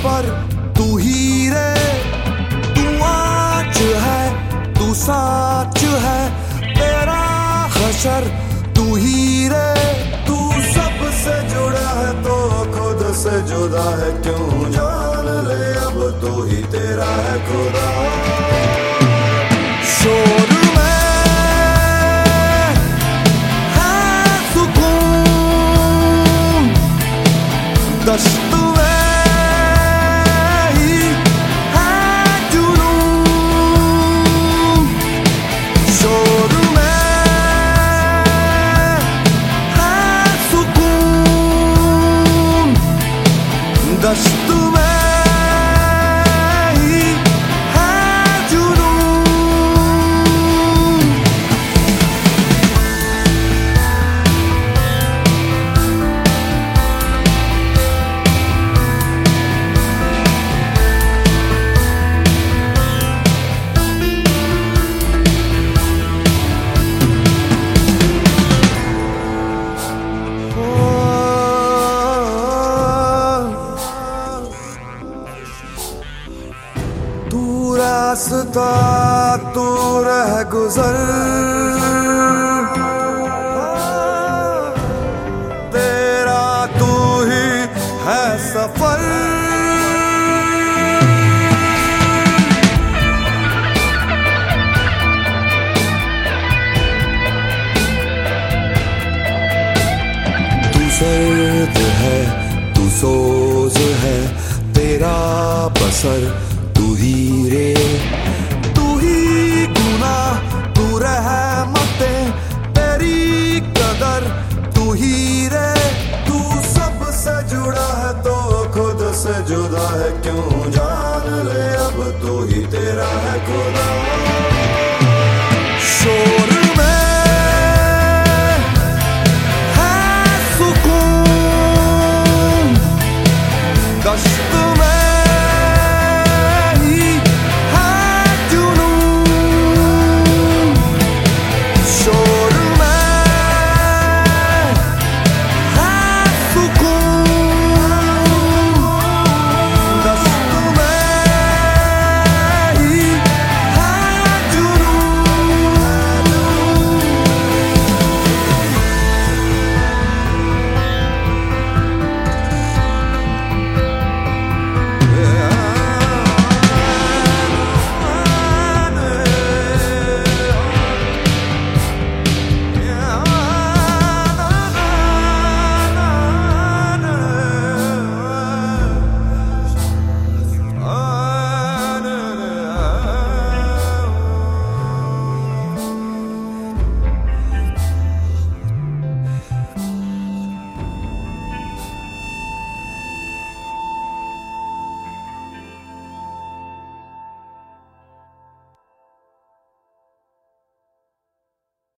पर तू ही रे, तू आँच है, तू साँच है, तेरा हशर तू ही रे। तू सबसे जुड़ा है तो खुद से जुदा है क्यों, जान ले अब तू ही तेरा है खुदा। शोर में है सुकून, दश्त दस्त में ही है जुनून। तू रास्ता तू रह गुजर, तेरा तू ही है सफर। तू सर्द है, तू सोज है, तेरा बसर तू ही रे। तू ही गुनाह, तू रहमतें, तेरी कदर तू ही रे। तू सबसे जुड़ा है तो खुद से जुदा है क्यों, जान ले अब तू ही तेरा है खुदा। शोर में है सुकून, दश्त